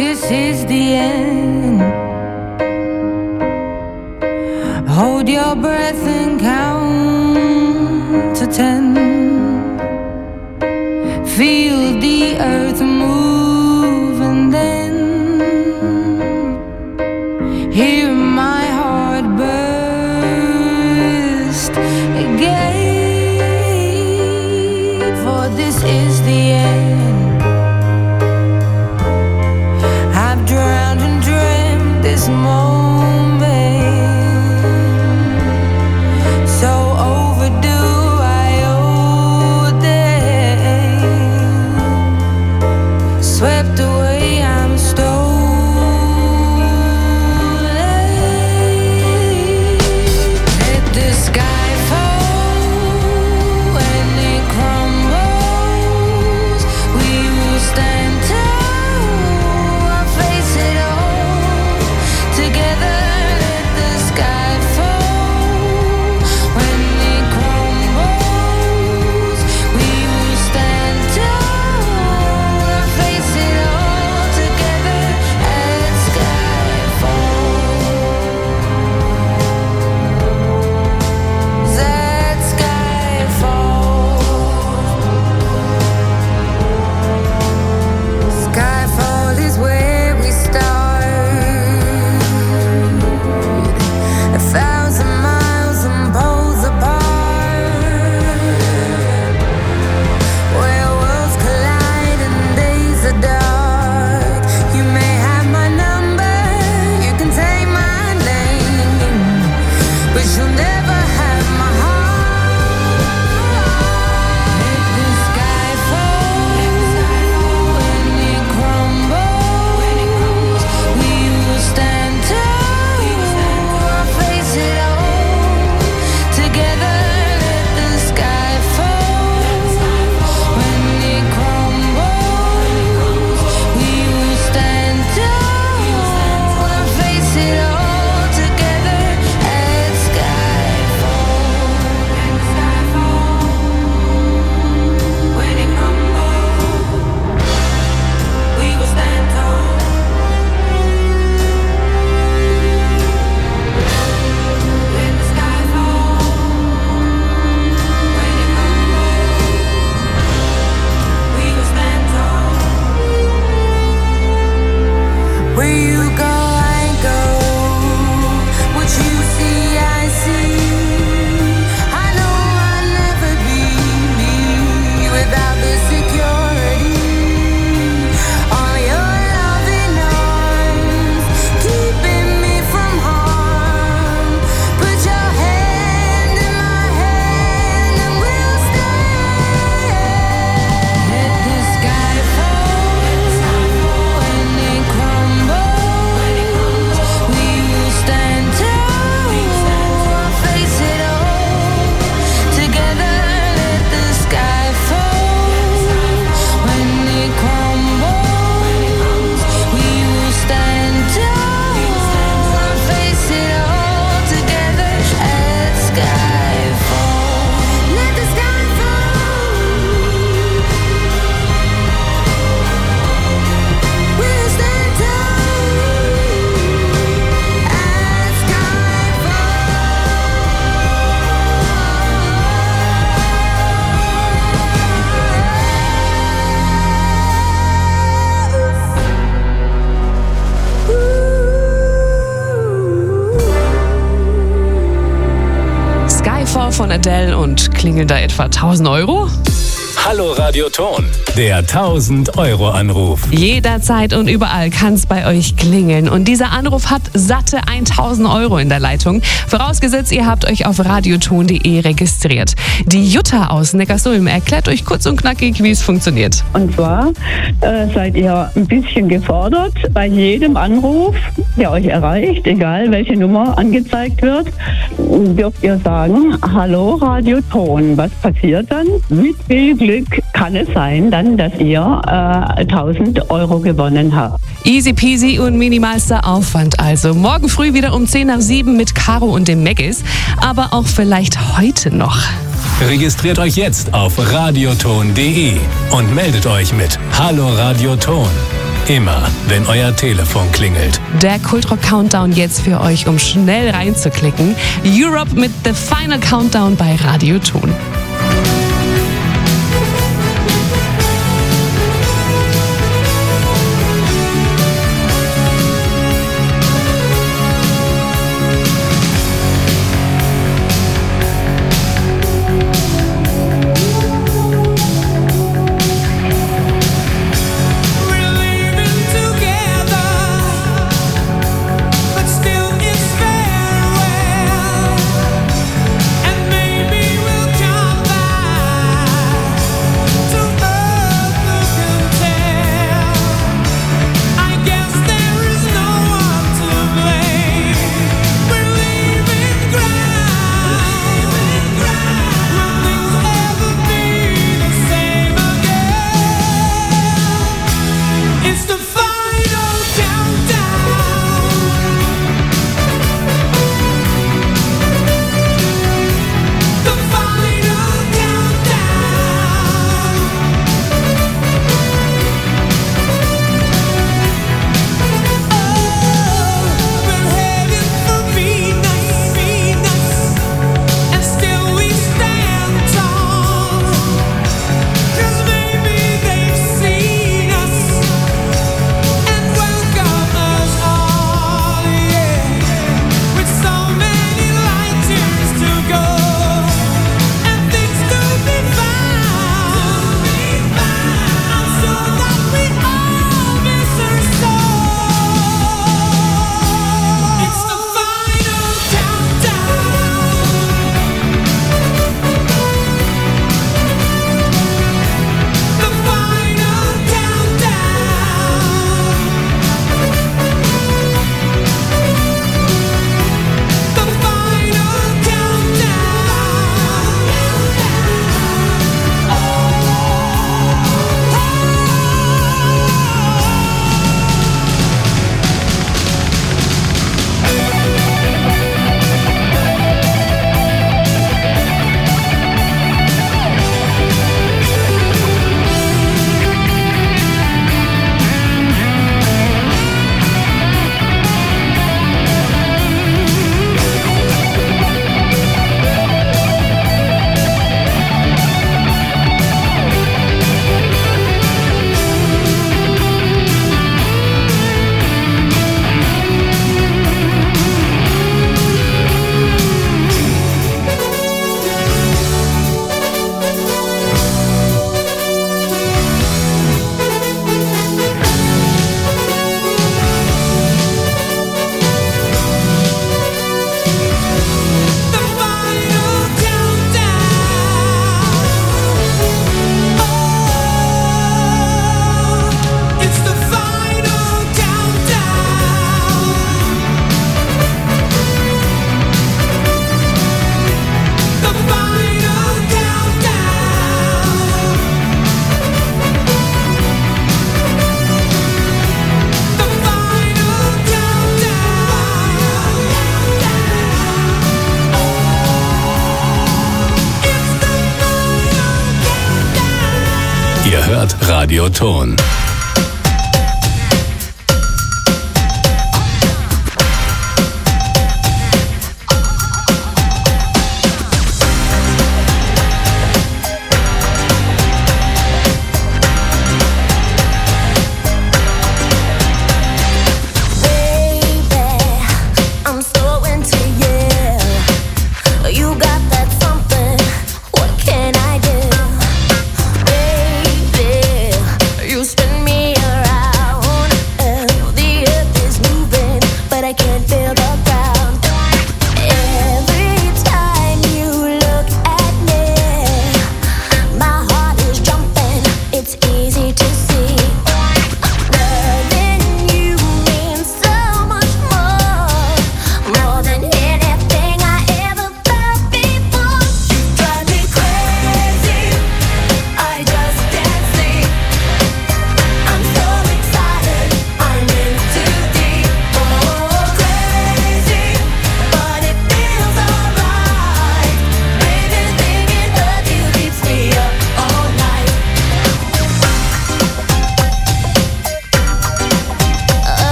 this is the end. Hold your breath and count to 10. Feel the earth move and then hear my heart burst again. For this is the end. I've drowned and dreamt this moment, so overdue I owe them. Swept away, I'm stolen. Let the sky fall when it crumbles. We will stand tall, I'll face it all together. Let the sky fall when it crumbles. We will stand tall, I'll face it all together. Let sky fall. That sky fall. Skyfall is where we start. 1,000 miles and poles apart, where worlds collide and days are dark. You may have my number, you can take my name, but you'll never have my heart. Let the sky fall when it crumbles. We will stand tall, I'll face it all together. Let the sky fall when it crumbles. We will stand tall, I'll face it all together. Let sky fall. When it crumbles, we will stand tall. Let the sky fall. When it crumbles, we will stand tall. Where you go, I go. What you see, I see. I know I'll never be me without the security. All your loving arms keeping me from harm. Put your hand in my hand and we'll stand. Let the sky fall when it crumbles. We will stand tall, I'll face it all together. Let the sky fall when it crumbles. We will stand tall, I'll face it all together. Let sky fall. Let the sky fall. We'll stand tall. Let sky Skyfall von Adele und klingeln da etwa 1.000 Euro? Hallo Radio Ton, der 1000-Euro-Anruf. Jederzeit und überall kann es bei euch klingeln. Und dieser Anruf hat satte 1.000 Euro in der Leitung. Vorausgesetzt, ihr habt euch auf radioton.de registriert. Die Jutta aus Neckarsulm erklärt euch kurz und knackig, wie es funktioniert. Und zwar seid ihr ein bisschen gefordert, bei jedem Anruf, der euch erreicht, egal welche Nummer angezeigt wird, dürft ihr sagen, hallo Radio Ton. Was passiert dann? Mit viel Glück kann es sein, dann, dass ihr 1.000 Euro gewonnen habt. Easy peasy und minimalster Aufwand also. Morgen früh wieder um 6:10 mit Caro und dem Maggis, aber auch vielleicht heute noch. Registriert euch jetzt auf radioton.de und meldet euch mit Hallo Radio Ton. Immer, wenn euer Telefon klingelt. Der Kultrock-Countdown jetzt für euch, um schnell reinzuklicken. Europe mit The Final Countdown bei Radio Ton. Ihr hört Radio Ton. Spend me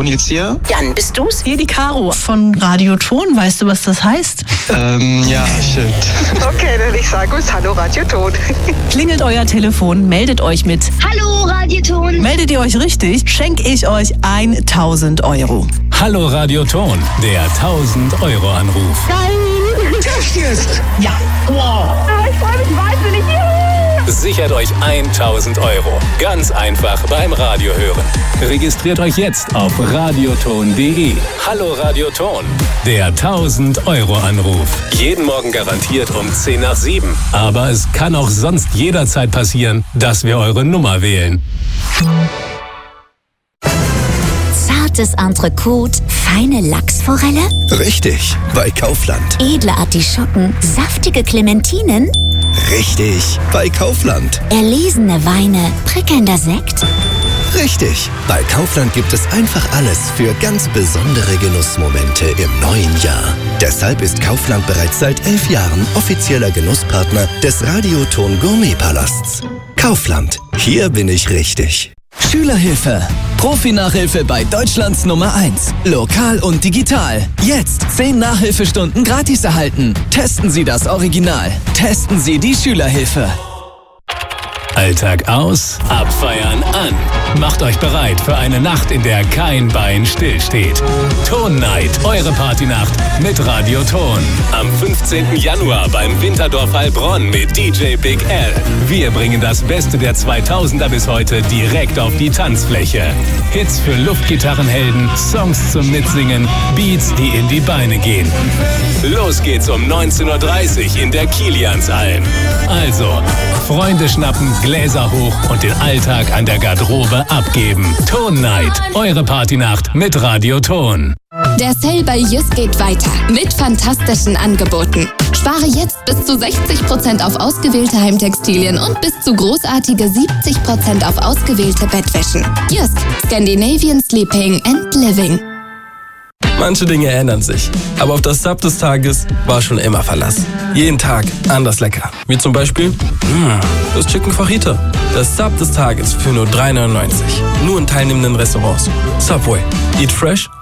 jetzt hier? Jan, bist du's? Hier die Caro von Radio Ton. Weißt du, was das heißt? Ja, stimmt. Okay, dann ich sage uns Hallo Radio Ton. Klingelt euer Telefon, meldet euch mit. Hallo Radioton. Meldet ihr euch richtig, schenke ich euch 1.000 Euro. Hallo Radio Ton, der 1.000-Euro-Anruf. Echt jetzt? Ja. Wow. Ich freue mich wahnsinnig. Sichert euch 1.000 Euro. Ganz einfach beim Radio hören. Registriert euch jetzt auf radioton.de. Hallo Radio Ton, der 1.000-Euro-Anruf. Jeden Morgen garantiert um 6:50. Aber es kann auch sonst jederzeit passieren, dass wir eure Nummer wählen. Zartes Entrecote, feine Lachsforelle? Richtig, bei Kaufland. Edle Artischocken, saftige Clementinen? Richtig, bei Kaufland. Erlesene Weine, prickelnder Sekt? Richtig, bei Kaufland gibt es einfach alles für ganz besondere Genussmomente im neuen Jahr. Deshalb ist Kaufland bereits seit 11 Jahren offizieller Genusspartner des Radioton Gourmet-Palasts. Kaufland, hier bin ich richtig. Schülerhilfe. Profi-Nachhilfe bei Deutschlands Nummer 1. Lokal und digital. Jetzt 10 Nachhilfestunden gratis erhalten. Testen Sie das Original. Testen Sie die Schülerhilfe. Alltag aus, abfeiern an. Macht euch bereit für eine Nacht, in der kein Bein stillsteht. Ton Night, eure Partynacht mit Radio Ton. Am 15. Januar beim Winterdorf Heilbronn mit DJ Big L. Wir bringen das Beste der 2000er bis heute direkt auf die Tanzfläche. Hits für Luftgitarrenhelden, Songs zum Mitsingen, Beats, die in die Beine gehen. Los geht's um 19:30 Uhr in der Kiliansalm. Also, Freunde schnappen, Gläser hoch und den Alltag an der Garderobe abgeben. Ton Night, eure Partynacht mit Radio Ton. Der Sale bei Jysk geht weiter mit fantastischen Angeboten. Spare jetzt bis zu 60% auf ausgewählte Heimtextilien und bis zu großartige 70% auf ausgewählte Bettwäschen. Jysk, Scandinavian Sleeping and Living. Manche Dinge ändern sich, aber auf das Sub des Tages war schon immer Verlass. Jeden Tag anders lecker. Wie zum Beispiel das Chicken Fajita. Das Sub des Tages für nur 3,99. Nur in teilnehmenden Restaurants. Subway. Eat fresh.